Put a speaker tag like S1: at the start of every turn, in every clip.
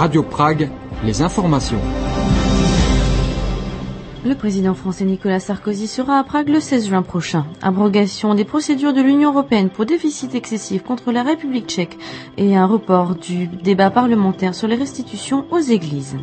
S1: Radio Prague, les informations.
S2: Le président français Nicolas Sarkozy sera à Prague le 16 juin prochain. Abrogation des procédures de l'Union européenne pour déficit excessif contre la République tchèque et un report du débat parlementaire sur les restitutions aux églises.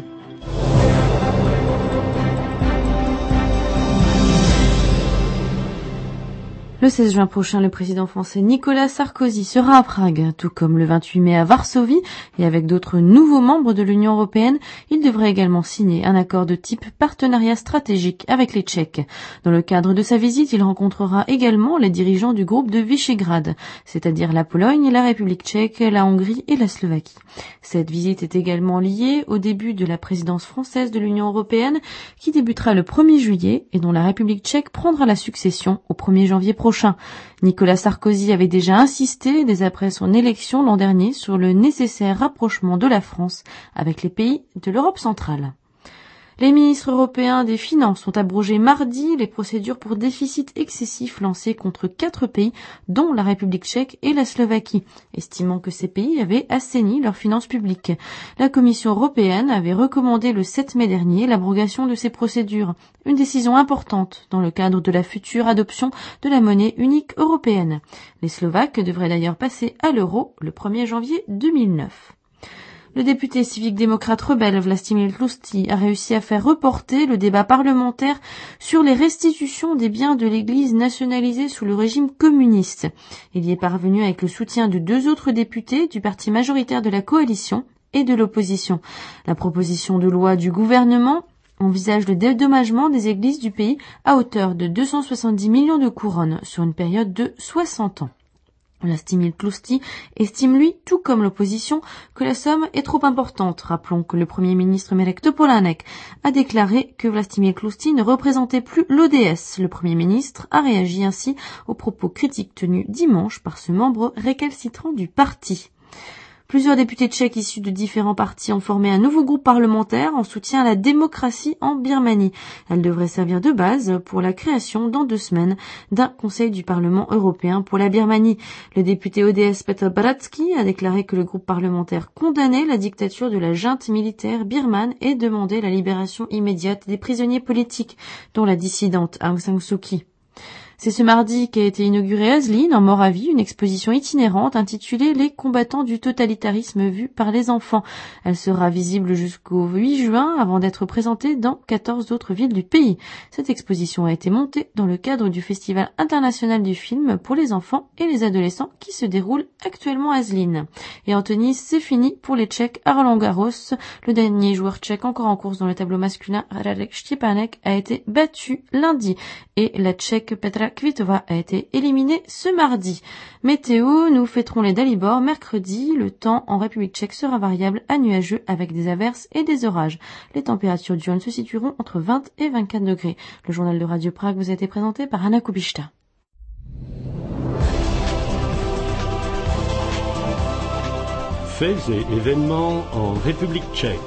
S2: Le 16 juin prochain, le président français Nicolas Sarkozy sera à Prague, tout comme le 28 mai à Varsovie, et avec d'autres nouveaux membres de l'Union européenne, il devrait également signer un accord de type partenariat stratégique avec les Tchèques. Dans le cadre de sa visite, il rencontrera également les dirigeants du groupe de Visegrad, c'est-à-dire la Pologne, la République tchèque, la Hongrie et la Slovaquie. Cette visite est également liée au début de la présidence française de l'Union européenne, qui débutera le 1er juillet et dont la République tchèque prendra la succession au 1er janvier prochain. Nicolas Sarkozy avait déjà insisté, dès après son élection l'an dernier, sur le nécessaire rapprochement de la France avec les pays de l'Europe centrale. Les ministres européens des Finances ont abrogé mardi les procédures pour déficit excessif lancées contre 4 pays, dont la République tchèque et la Slovaquie, estimant que ces pays avaient assaini leurs finances publiques. La Commission européenne avait recommandé le 7 mai dernier l'abrogation de ces procédures, une décision importante dans le cadre de la future adoption de la monnaie unique européenne. Les Slovaques devraient d'ailleurs passer à l'euro le 1er janvier 2009. Le député civique-démocrate rebelle Vlastimil Tlustý a réussi à faire reporter le débat parlementaire sur les restitutions des biens de l'Église nationalisés sous le régime communiste. Il y est parvenu avec le soutien de 2 autres députés du parti majoritaire de la coalition et de l'opposition. La proposition de loi du gouvernement envisage le dédommagement des églises du pays à hauteur de 270 millions de couronnes sur une période de 60 ans. Vlastimil Tlustý estime, lui, tout comme l'opposition, que la somme est trop importante. Rappelons que le Premier ministre Mirek Topolánek a déclaré que Vlastimil Tlustý ne représentait plus l'ODS. Le Premier ministre a réagi ainsi aux propos critiques tenus dimanche par ce membre récalcitrant du parti. Plusieurs députés tchèques issus de différents partis ont formé un nouveau groupe parlementaire en soutien à la démocratie en Birmanie. Elle devrait servir de base pour la création, dans 2 semaines, d'un Conseil du Parlement européen pour la Birmanie. Le député ODS Petr Bratský a déclaré que le groupe parlementaire condamnait la dictature de la junte militaire birmane et demandait la libération immédiate des prisonniers politiques, dont la dissidente Aung San Suu Kyi. C'est ce mardi qu'a été inaugurée à Zlín, en Moravie, une exposition itinérante intitulée « Les combattants du totalitarisme vus par les enfants ». Elle sera visible jusqu'au 8 juin avant d'être présentée dans 14 autres villes du pays. Cette exposition a été montée dans le cadre du Festival international du film pour les enfants et les adolescents qui se déroule actuellement à Zlín. Et en tennis, c'est fini pour les Tchèques à Roland-Garros. Le dernier joueur tchèque encore en course dans le tableau masculin, Radek Štěpánek, a été battu lundi et la Tchèque Petra Kvitova a été éliminée ce mardi. Météo, nous fêterons les Dalibor mercredi. Le temps en République tchèque sera variable à nuageux avec des averses et des orages. Les températures diurnes se situeront entre 20 et 24 degrés. Le journal de Radio Prague vous a été présenté par Anna Kubishta.
S3: Faits et événements en République tchèque.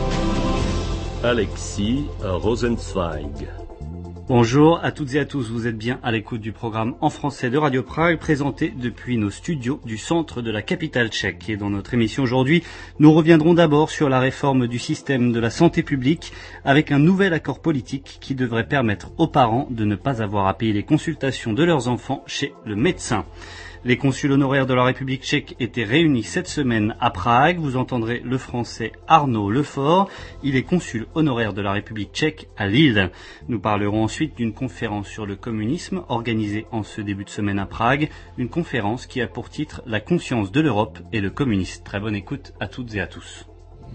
S3: Alexis Rosenzweig.
S4: Bonjour à toutes et à tous, vous êtes bien à l'écoute du programme en français de Radio Prague, présenté depuis nos studios du centre de la capitale tchèque. Et dans notre émission aujourd'hui, nous reviendrons d'abord sur la réforme du système de la santé publique, avec un nouvel accord politique qui devrait permettre aux parents de ne pas avoir à payer les consultations de leurs enfants chez le médecin. Les consuls honoraires de la République tchèque étaient réunis cette semaine à Prague. Vous entendrez le français Arnaud Lefort. Il est consul honoraire de la République tchèque à Lille. Nous parlerons ensuite d'une conférence sur le communisme organisée en ce début de semaine à Prague. Une conférence qui a pour titre « La conscience de l'Europe et le communisme ». Très bonne écoute à toutes et à tous.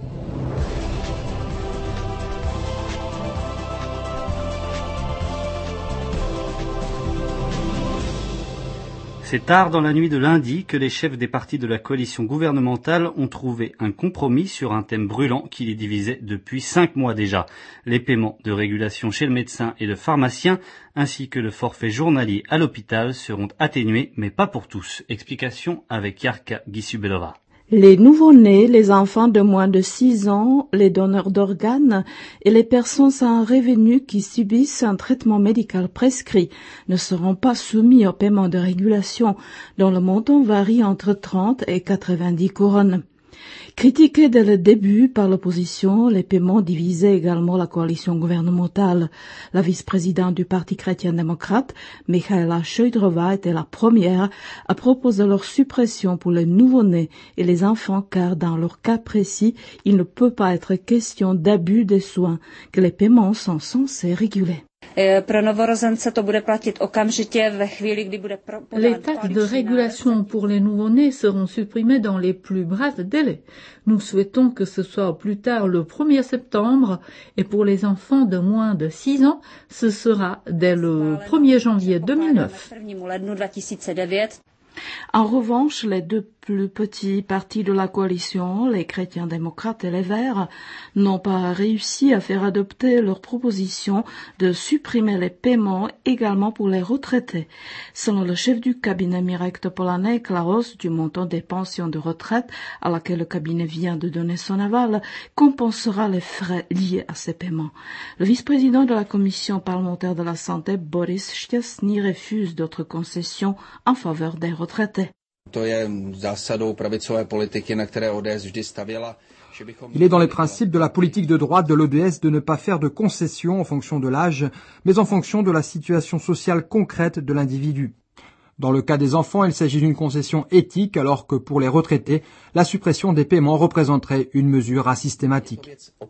S4: C'est tard dans la nuit de lundi que les chefs des partis de la coalition gouvernementale ont trouvé un compromis sur un thème brûlant qui les divisait depuis 5 mois déjà. Les paiements de régulation chez le médecin et le pharmacien, ainsi que le forfait journalier à l'hôpital seront atténués, mais pas pour tous. Explication avec Yarka Gisubelova.
S5: Les nouveau-nés, les enfants de moins de 6 ans, les donneurs d'organes et les personnes sans revenu qui subissent un traitement médical prescrit ne seront pas soumis au paiement de régulation dont le montant varie entre 30 et 90 couronnes. Critiqués dès le début par l'opposition, les paiements divisaient également la coalition gouvernementale. La vice-présidente du Parti chrétien-démocrate, Michaela Šojdrová, était la première à proposer leur suppression pour les nouveau-nés et les enfants, car dans leur cas précis, il ne peut pas être question d'abus des soins que les paiements sont censés réguler.
S6: Les taxes de régulation pour les nouveau-nés seront supprimées dans les plus brefs délais. Nous souhaitons que ce soit au plus tard le 1er septembre et pour les enfants de moins de 6 ans, ce sera dès le 1er janvier 2009.
S5: En revanche, les deux plus petits partis de la coalition, les chrétiens démocrates et les Verts, n'ont pas réussi à faire adopter leur proposition de supprimer les paiements également pour les retraités. Selon le chef du cabinet Mirek Topolánek, la hausse du montant des pensions de retraite à laquelle le cabinet vient de donner son aval compensera les frais liés à ces paiements. Le vice-président de la commission parlementaire de la santé, Boris Šťastný, refuse d'autres concessions en faveur des retraités.
S1: Il est dans les principes de la politique de droite de l'ODS de ne pas faire de concessions en fonction de l'âge, mais en fonction de la situation sociale concrète de l'individu. Dans le cas des enfants, il s'agit d'une concession éthique, alors que pour les retraités, la suppression des paiements représenterait une mesure asystématique.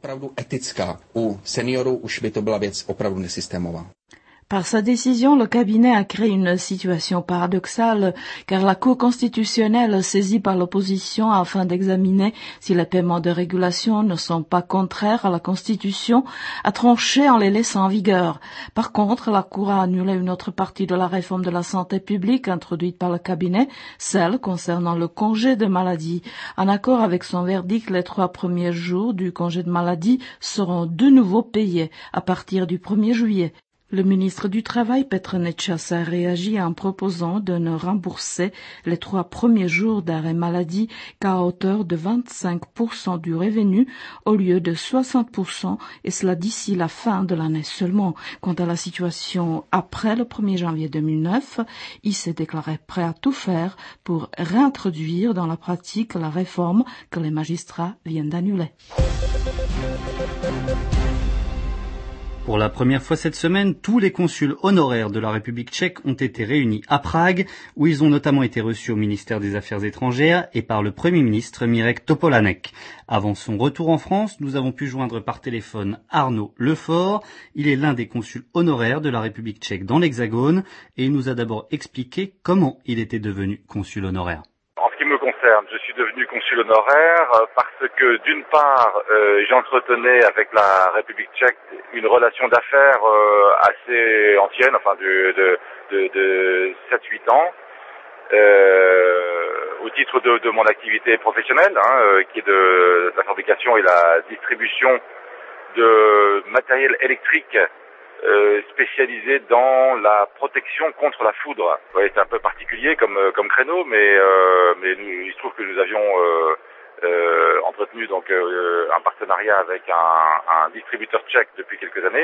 S5: Par sa décision, le cabinet a créé une situation paradoxale, car la Cour constitutionnelle, saisie par l'opposition afin d'examiner si les paiements de régulation ne sont pas contraires à la Constitution, a tranché en les laissant en vigueur. Par contre, la Cour a annulé une autre partie de la réforme de la santé publique introduite par le cabinet, celle concernant le congé de maladie. En accord avec son verdict, les 3 premiers jours du congé de maladie seront de nouveau payés à partir du 1er juillet. Le ministre du Travail, Petr Nečas, a réagi en proposant de ne rembourser les 3 premiers jours d'arrêt maladie qu'à hauteur de 25% du revenu au lieu de 60%, et cela d'ici la fin de l'année seulement. Quant à la situation après le 1er janvier 2009, il s'est déclaré prêt à tout faire pour réintroduire dans la pratique la réforme que les magistrats viennent d'annuler.
S4: Pour la première fois cette semaine, tous les consuls honoraires de la République tchèque ont été réunis à Prague, où ils ont notamment été reçus au ministère des Affaires étrangères et par le Premier ministre Mirek Topolánek. Avant son retour en France, nous avons pu joindre par téléphone Arnaud Lefort. Il est l'un des consuls honoraires de la République tchèque dans l'Hexagone et il nous a d'abord expliqué comment il était devenu consul honoraire.
S7: En ce qui me concerne, je suis devenu consul honoraire parce que d'une part, j'entretenais avec la République tchèque une relation d'affaires assez ancienne, enfin de 7-8 ans, au titre de mon activité professionnelle, qui est de la fabrication et la distribution de matériel électrique spécialisé dans la protection contre la foudre. Ouais, c'est un peu particulier comme créneau, mais il se trouve que nous avions entretenu donc un partenariat avec un distributeur tchèque depuis quelques années,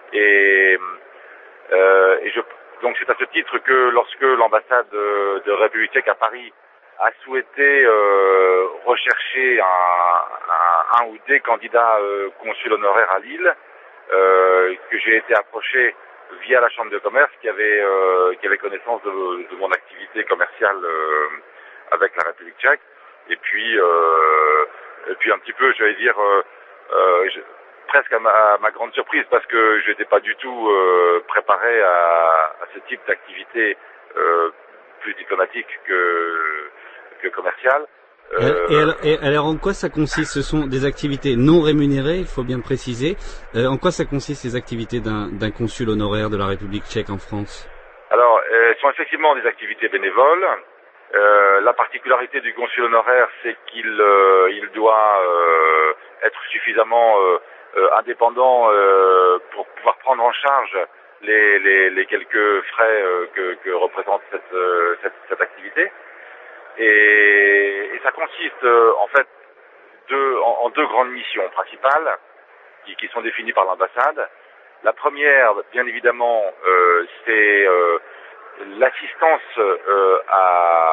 S7: donc c'est à ce titre que lorsque l'ambassade de République tchèque à Paris a souhaité rechercher un ou des candidats consuls honoraires à Lille, que j'ai été approché via la Chambre de commerce qui avait connaissance de mon activité commerciale avec la République tchèque, et puis un petit peu, j'allais dire, presque à ma grande surprise, parce que je n'étais pas du tout préparé à ce type d'activité plus diplomatique que commerciale.
S4: Et alors en quoi ça consiste? Ce sont des activités non rémunérées, il faut bien le préciser. En quoi ça consiste ces activités d'un consul honoraire de la République tchèque en France?
S7: Alors, elles sont effectivement des activités bénévoles. La particularité du consul honoraire, c'est qu'il doit être suffisamment indépendant pour pouvoir prendre en charge les quelques frais que représente cette activité. Et ça consiste en fait en 2 grandes missions principales qui sont définies par l'ambassade. La première, bien évidemment, c'est l'assistance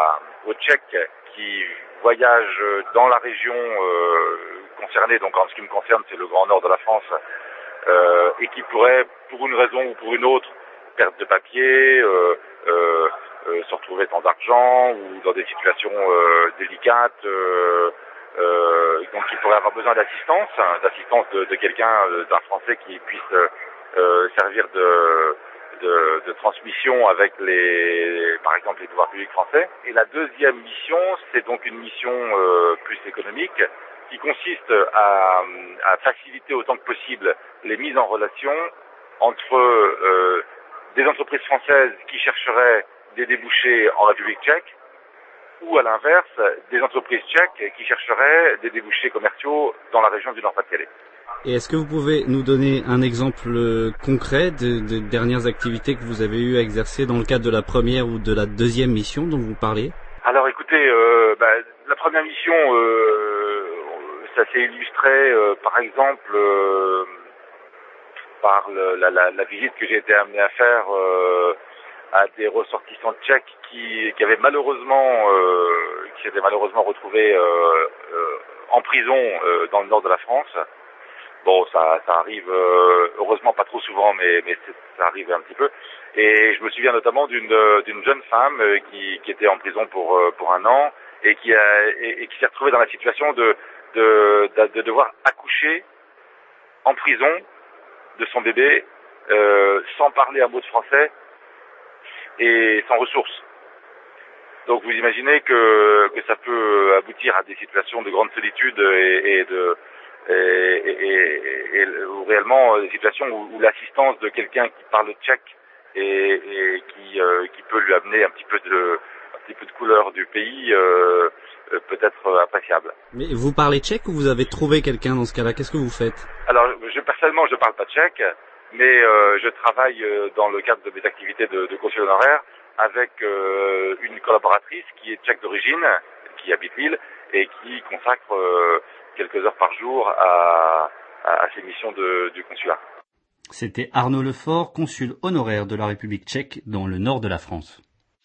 S7: aux Tchèques qui voyagent dans la région concernée, donc en ce qui me concerne c'est le Grand Nord de la France, et qui pourraient, pour une raison ou pour une autre, perdre de papier, se retrouver sans argent ou dans des situations délicates, donc ils pourraient avoir besoin d'assistance de quelqu'un, d'un Français qui puisse servir de transmission avec par exemple les pouvoirs publics français. Et la deuxième mission, c'est donc une mission plus économique qui consiste à faciliter autant que possible les mises en relation entre des entreprises françaises qui chercheraient des débouchés en République tchèque ou à l'inverse des entreprises tchèques qui chercheraient des débouchés commerciaux dans la région du Nord-Pas-de-Calais.
S4: Et est-ce que vous pouvez nous donner un exemple concret de dernières activités que vous avez eu à exercer dans le cadre de la première ou de la deuxième mission dont vous parlez?
S7: Alors écoutez, la première mission, ça s'est illustré par exemple par la visite que j'ai été amené à faire à des ressortissants tchèques qui s'étaient malheureusement retrouvés en prison dans le nord de la France. Bon, ça arrive heureusement pas trop souvent, mais ça arrive un petit peu. Et je me souviens notamment d'une jeune femme qui était en prison pour un an et qui s'est retrouvée dans la situation de devoir accoucher en prison de son bébé sans parler un mot de français et sans ressources. Donc vous imaginez que ça peut aboutir à des situations de grande solitude et réellement des situations où l'assistance de quelqu'un qui parle tchèque et qui peut lui amener un petit peu de couleur du pays peut être appréciable.
S4: Mais vous parlez tchèque ou vous avez trouvé quelqu'un dans ce cas-là? Qu'est-ce que vous faites?
S7: Alors personnellement je parle pas tchèque, mais je travaille dans le cadre de mes activités de consul honoraire avec une collaboratrice qui est tchèque d'origine, qui habite Lille et qui consacre quelques heures par jour à ces missions du consulat.
S4: C'était Arnaud Lefort, consul honoraire de la République tchèque dans le nord de la France.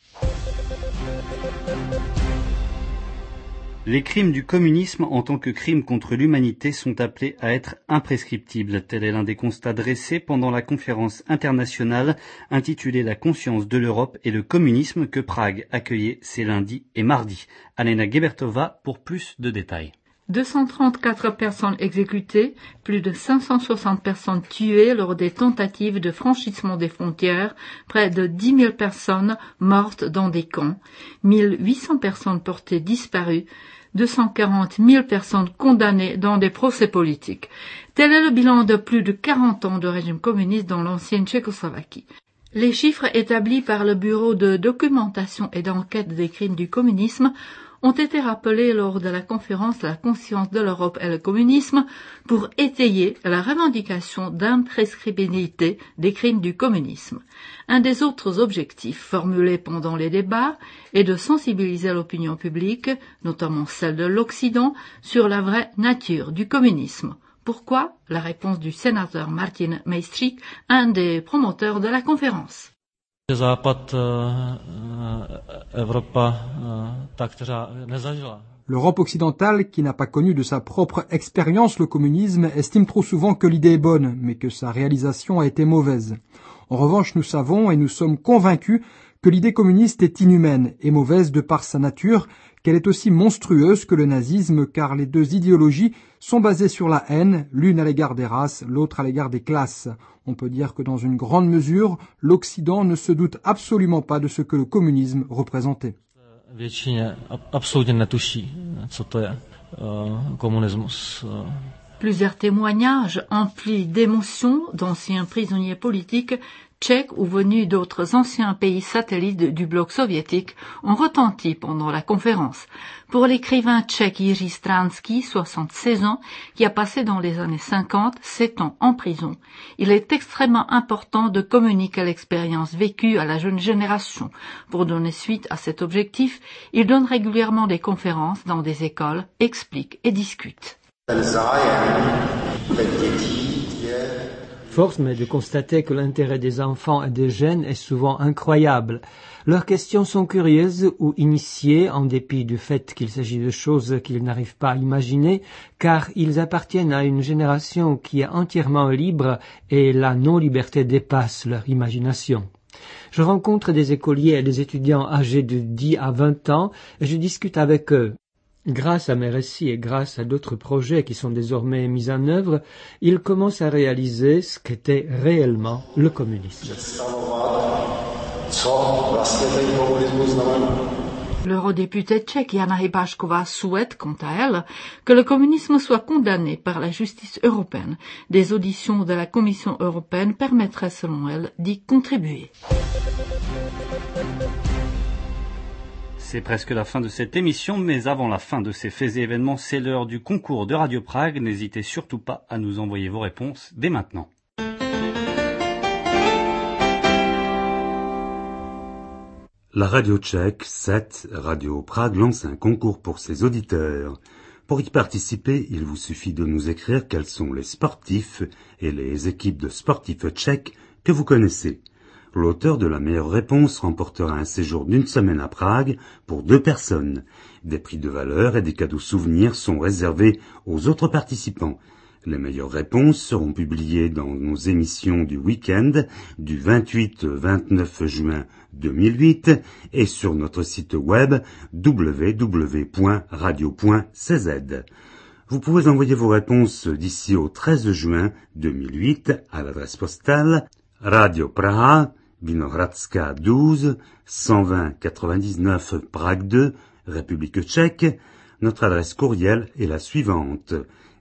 S4: Les crimes du communisme en tant que crimes contre l'humanité sont appelés à être imprescriptibles. Tel est l'un des constats dressés pendant la conférence internationale intitulée La conscience de l'Europe et le communisme que Prague accueillait ces lundis et mardis. Alena Gebertova pour plus de détails.
S6: 234 personnes exécutées, plus de 560 personnes tuées lors des tentatives de franchissement des frontières, près de 10 000 personnes mortes dans des camps, 1800 personnes portées disparues, 240 000 personnes condamnées dans des procès politiques. Tel est le bilan de plus de 40 ans de régime communiste dans l'ancienne Tchécoslovaquie. Les chiffres établis par le Bureau de documentation et d'enquête des crimes du communisme ont été rappelés lors de la conférence La conscience de l'Europe et le communisme pour étayer la revendication d'imprescriptibilité des crimes du communisme. Un des autres objectifs formulés pendant les débats est de sensibiliser l'opinion publique, notamment celle de l'Occident, sur la vraie nature du communisme. Pourquoi? La réponse du sénateur Martin Mejstřík, un des promoteurs de la conférence.
S1: L'Europe occidentale, qui n'a pas connu de sa propre expérience le communisme, estime trop souvent que l'idée est bonne, mais que sa réalisation a été mauvaise. En revanche, nous savons et nous sommes convaincus que l'idée communiste est inhumaine et mauvaise de par sa nature, qu'elle est aussi monstrueuse que le nazisme, car les deux idéologies sont basées sur la haine, l'une à l'égard des races, l'autre à l'égard des classes. On peut dire que dans une grande mesure, l'Occident ne se doute absolument pas de ce que le communisme représentait.
S6: Plusieurs témoignages emplis d'émotions d'anciens prisonniers politiques tchèques ou venus d'autres anciens pays satellites du bloc soviétique ont retenti pendant la conférence. Pour l'écrivain tchèque Jiří Stráňský, 76 ans, qui a passé dans les années 50 7 ans en prison, il est extrêmement important de communiquer l'expérience vécue à la jeune génération. Pour donner suite à cet objectif, il donne régulièrement des conférences dans des écoles, explique et discute.
S8: Force m'est de constater que l'intérêt des enfants et des jeunes est souvent incroyable. Leurs questions sont curieuses ou initiées en dépit du fait qu'il s'agit de choses qu'ils n'arrivent pas à imaginer, car ils appartiennent à une génération qui est entièrement libre et la non-liberté dépasse leur imagination. Je rencontre des écoliers et des étudiants âgés de 10 à 20 ans et je discute avec eux. Grâce à mes récits et grâce à d'autres projets qui sont désormais mis en œuvre, ils commencent à réaliser ce qu'était réellement le communisme.
S6: L'eurodéputée tchèque Jana Hybášková souhaite, quant à elle, que le communisme soit condamné par la justice européenne. Des auditions de la Commission européenne permettraient, selon elle, d'y contribuer.
S4: C'est presque la fin de cette émission, mais avant la fin de ces faits et événements, c'est l'heure du concours de Radio Prague. N'hésitez surtout pas à nous envoyer vos réponses dès maintenant.
S9: La radio tchèque 7, Radio Prague, lance un concours pour ses auditeurs. Pour y participer, il vous suffit de nous écrire quels sont les sportifs et les équipes de sportifs tchèques que vous connaissez. L'auteur de la meilleure réponse remportera un séjour d'une semaine à Prague pour 2 personnes. Des prix de valeur et des cadeaux souvenirs sont réservés aux autres participants. Les meilleures réponses seront publiées dans nos émissions du week-end du 28-29 juin 2008 et sur notre site web www.radio.cz. Vous pouvez envoyer vos réponses d'ici au 13 juin 2008 à l'adresse postale Radio Praha, Vinohradska 12, 120 99 Prague 2, République tchèque. Notre adresse courriel est la suivante: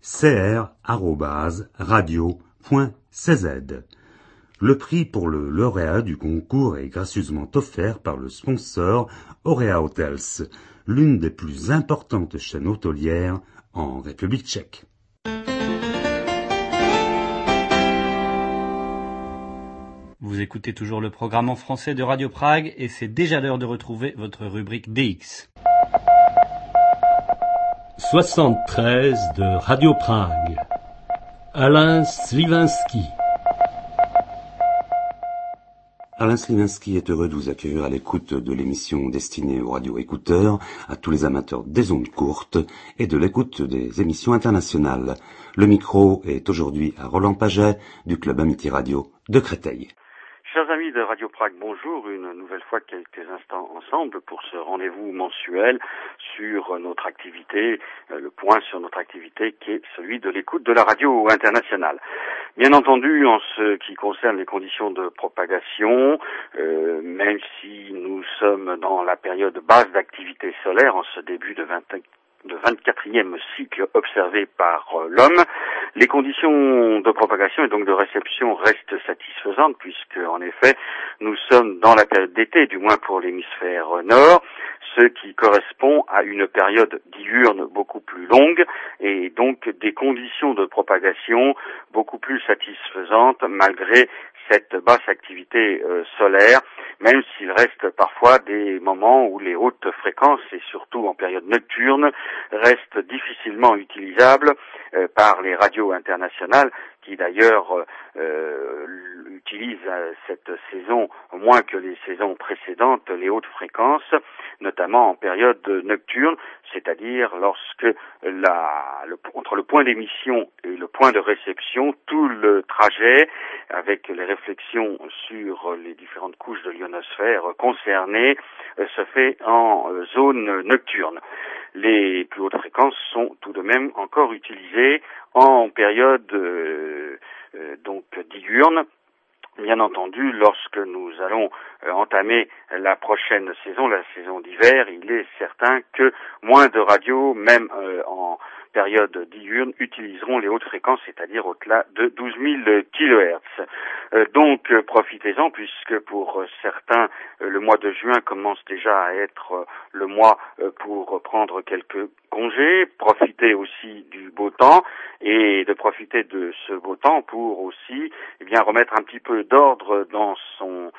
S9: cr@radio.cz. Le prix pour le lauréat du concours est gracieusement offert par le sponsor Aurea Hotels, l'une des plus importantes chaînes hôtelières en République tchèque.
S4: Vous écoutez toujours le programme en français de Radio Prague et c'est déjà l'heure de retrouver votre rubrique DX.
S3: 73 de Radio Prague. Alain Slivinski.
S9: Alain Slivinski est heureux de vous accueillir à l'écoute de l'émission destinée aux radio-écouteurs, à tous les amateurs des ondes courtes et de l'écoute des émissions internationales. Le micro est aujourd'hui à Roland Paget du Club Amitié Radio de Créteil.
S10: Chers amis de Radio Prague, bonjour, une nouvelle fois quelques instants ensemble pour ce rendez-vous mensuel sur notre activité, le point sur notre activité qui est celui de l'écoute de la radio internationale. Bien entendu, en ce qui concerne les conditions de propagation, même si nous sommes dans la période basse d'activité solaire, en ce début de 24e cycle observé par l'homme, les conditions de propagation et donc de réception restent satisfaisantes puisque, en effet, nous sommes dans la période d'été, du moins pour l'hémisphère nord, ce qui correspond à une période diurne beaucoup plus longue et donc des conditions de propagation beaucoup plus satisfaisantes malgré cette basse activité solaire, même s'il reste parfois des moments où les hautes fréquences, et surtout en période nocturne, restent difficilement utilisables par les radios internationales, qui d'ailleurs utilisent cette saison moins que les saisons précédentes, les hautes fréquences, notamment en période nocturne, c'est-à-dire lorsque entre le point d'émission et le point de réception, tout le trajet, avec les réflexions sur les différentes couches de l'ionosphère concernées, se fait en zone nocturne. Les plus hautes fréquences sont tout de même encore utilisées en période donc diurne. Bien entendu, lorsque nous allons entamer la prochaine saison, la saison d'hiver, il est certain que moins de radios, même en période diurne, utiliseront les hautes fréquences, c'est-à-dire au-delà de 12 000 kHz. Donc profitez-en, puisque pour certains, le mois de juin commence déjà à être le mois pour prendre quelques congés. Profitez aussi du beau temps et de profiter de ce beau temps pour aussi remettre un petit peu d'ordre dans son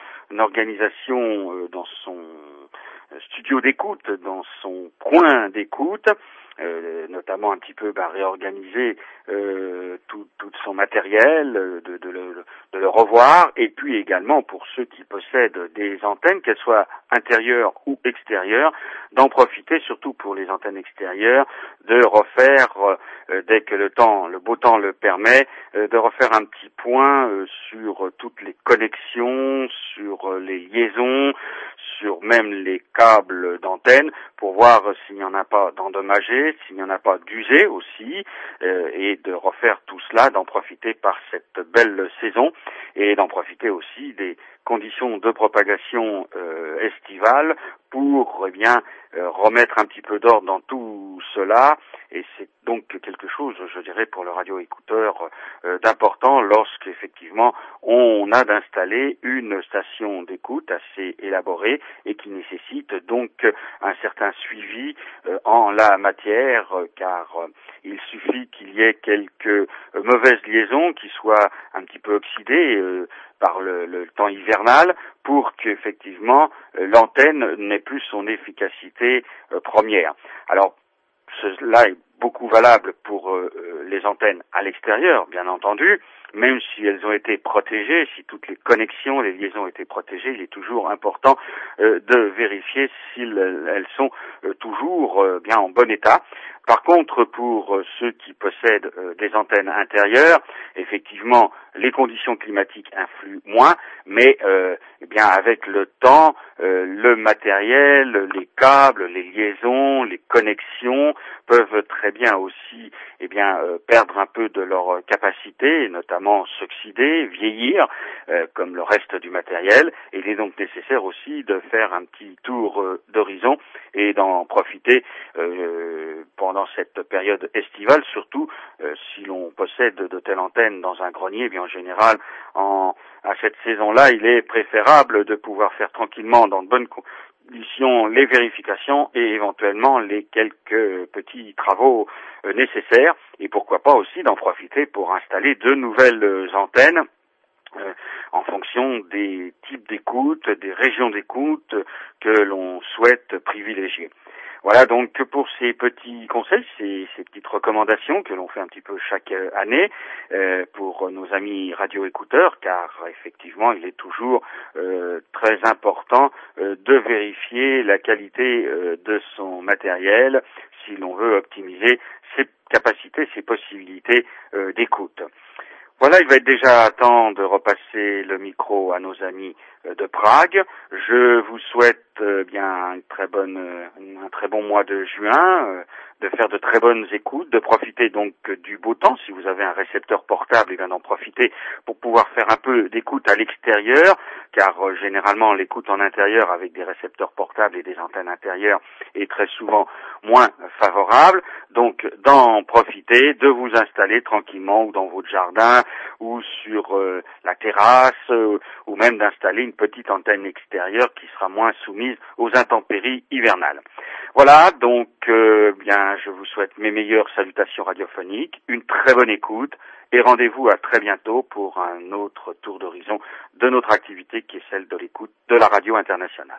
S10: organisation, dans son studio d'écoute, dans son coin d'écoute. notamment un petit peu réorganiser tout son matériel, de le revoir, et puis également pour ceux qui possèdent des antennes, qu'elles soient intérieures ou extérieures, d'en profiter, surtout pour les antennes extérieures, de refaire, dès que le beau temps le permet, de refaire un petit point sur toutes les connexions, sur les liaisons, sur même les câbles d'antenne, pour voir s'il n'y en a pas d'endommagés, s'il n'y en a pas d'usés aussi, et de refaire tout cela, d'en profiter par cette belle saison, et d'en profiter aussi des conditions de propagation estivale pour remettre un petit peu d'ordre dans tout cela, et c'est donc quelque chose, je dirais, pour le radioécouteur d'important lorsqu'effectivement on a d'installer une station d'écoute assez élaborée et qui nécessite donc un certain suivi en la matière, car il suffit qu'il y ait quelques mauvaises liaisons qui soient un petit peu oxydées par le temps hivernal pour qu'effectivement l'antenne n'ait plus son efficacité première. Alors cela est beaucoup valable pour les antennes à l'extérieur, bien entendu, même si elles ont été protégées, si toutes les connexions, les liaisons ont été protégées, il est toujours important de vérifier si elles sont toujours bien en bon état. Par contre, pour ceux qui possèdent des antennes intérieures, effectivement, les conditions climatiques influent moins, mais avec le temps, le matériel, les câbles, les liaisons, les connexions peuvent très bien aussi perdre un peu de leur capacité, et notamment s'oxyder, vieillir, comme le reste du matériel. Et il est donc nécessaire aussi de faire un petit tour d'horizon et d'en profiter pendant cette période estivale, surtout si l'on possède de telles antennes dans un grenier. En général, à cette saison-là, il est préférable de pouvoir faire tranquillement, dans de bonnes conditions, les vérifications et éventuellement les quelques petits travaux nécessaires, et pourquoi pas aussi d'en profiter pour installer de nouvelles antennes en fonction des types d'écoute, des régions d'écoute que l'on souhaite privilégier. Voilà donc pour ces petits conseils, ces petites recommandations que l'on fait un petit peu chaque année pour nos amis radioécouteurs, car effectivement il est toujours très important de vérifier la qualité de son matériel si l'on veut optimiser ses capacités, ses possibilités d'écoute. Voilà, il va être déjà temps de repasser le micro à nos amis de Prague. Je vous souhaite un très bon mois de juin, de faire de très bonnes écoutes, de profiter donc du beau temps. Si vous avez un récepteur portable, d'en profiter pour pouvoir faire un peu d'écoute à l'extérieur, car généralement l'écoute en intérieur avec des récepteurs portables et des antennes intérieures est très souvent moins favorable. Donc d'en profiter, de vous installer tranquillement ou dans votre jardin ou sur la terrasse, ou même d'installer une petite antenne extérieure qui sera moins soumise aux intempéries hivernales. Voilà, donc je vous souhaite mes meilleures salutations radiophoniques, une très bonne écoute, et rendez-vous à très bientôt pour un autre tour d'horizon de notre activité qui est celle de l'écoute de la radio internationale.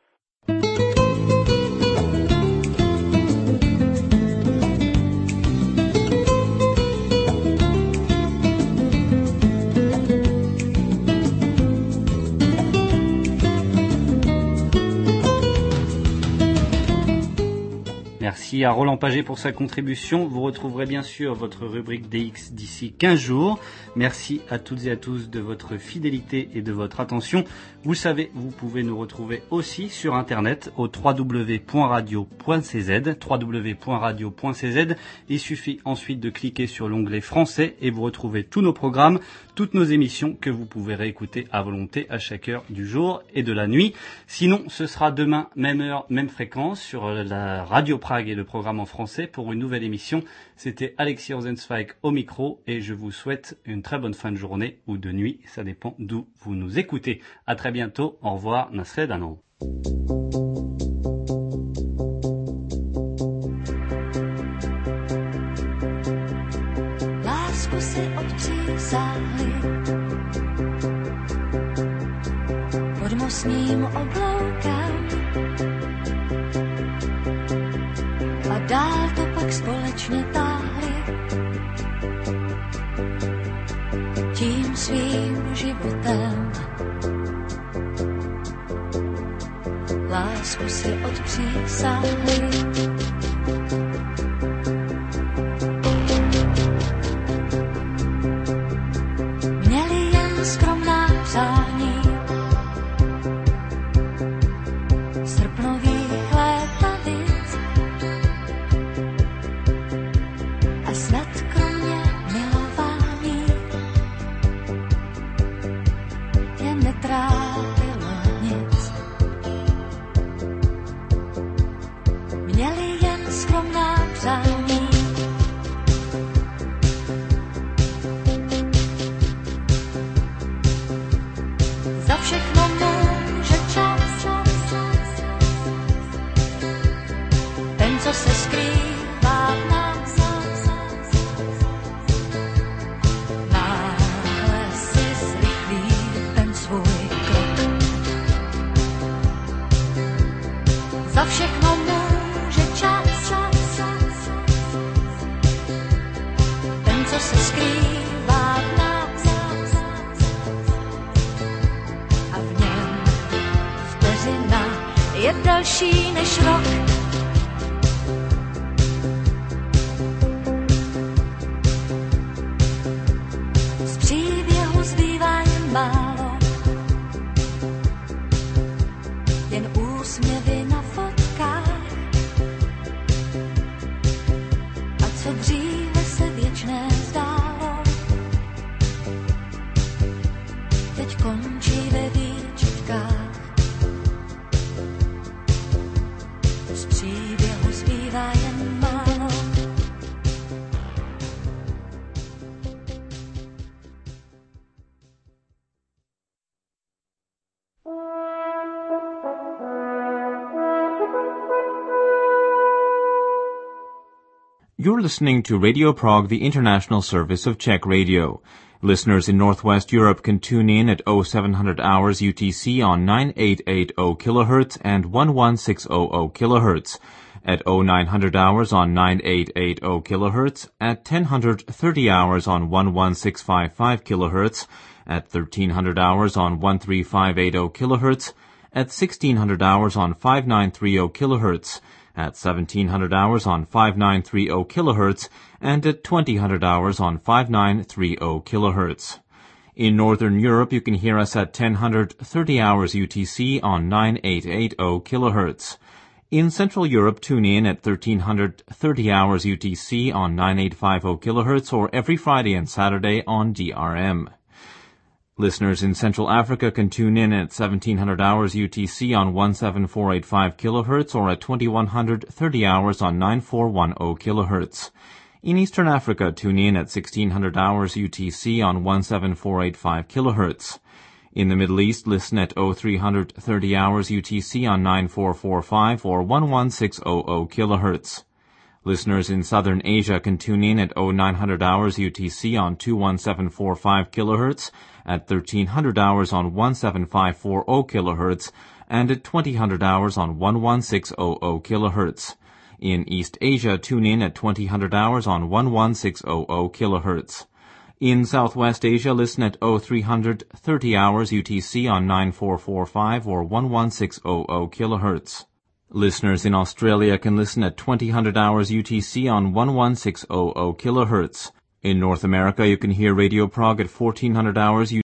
S4: Merci à Roland Paget pour sa contribution. Vous retrouverez bien sûr votre rubrique DX d'ici 15 jours. Merci à toutes et à tous de votre fidélité et de votre attention. Vous savez, vous pouvez nous retrouver aussi sur Internet au www.radio.cz. www.radio.cz. Il suffit ensuite de cliquer sur l'onglet français et vous retrouvez tous nos programmes, toutes nos émissions que vous pouvez réécouter à volonté à chaque heure du jour et de la nuit. Sinon, ce sera demain, même heure, même fréquence sur la Radio Prague et le programme en français pour une nouvelle émission. C'était Alexis Rosenzweig au micro et je vous souhaite une très bonne fin de journée ou de nuit, ça dépend d'où vous nous écoutez. À très bientôt, au revoir, nasledano.
S11: Lásku si odpřísahli pod mostním obloukem a dál to pak věčně táhly tím svým životem. Lásku si odpřísáhli. Měli jen skromná přání srpnových létavic a snad kromě milování je netrápilo nic. Měli jen skromná přání za všechno může čas, ten, co se skrývá v nás. Náhle si zrychlí ten svůj krok. Za všechno může čas, ten, co se skrývá v nás. A v něm vteřina je delší než rok. Z příběhu zbývá jen málo, jen úsměvy na fotkách. A co dříve se věčné zdálo, teď končí ve výčitkách. Z příběhu zbývá jen málo.
S12: You're listening to Radio Prague, the international service of Czech radio. Listeners in Northwest Europe can tune in at 0700 hours UTC on 9880 kHz and 11600 kHz, at 0900 hours on 9880 kHz, at 1030 hours on 11655 kHz, at 1300 hours on 13580 kHz, at 1600 hours on 5930 kHz, at 1700 hours on 5930 kHz, and at 2000 hours on 5930 kHz. In Northern Europe, you can hear us at 1030 hours UTC on 9880 kHz. In Central Europe, tune in at 1330 hours UTC on 9850 kHz or every Friday and Saturday on DRM. Listeners in Central Africa can tune in at 1700 hours UTC on 17485 kHz or at 2130 hours on 9410 kHz. In Eastern Africa, tune in at 1600 hours UTC on 17485 kHz. In the Middle East, listen at 0330 hours UTC on 9445 or 11600 kHz. Listeners in Southern Asia can tune in at 0900 hours UTC on 21745 kHz, at 1300 hours on 17540 kHz, and at 2000 hours on 11600 kHz. In East Asia, tune in at 2000 hours on 11600 kHz. In Southwest Asia, listen at 0330 hours UTC on 9445 or 11600 kHz. Listeners in Australia can listen at 2000 hours UTC on 11600 kHz. In North America, you can hear Radio Prague at 1400 hours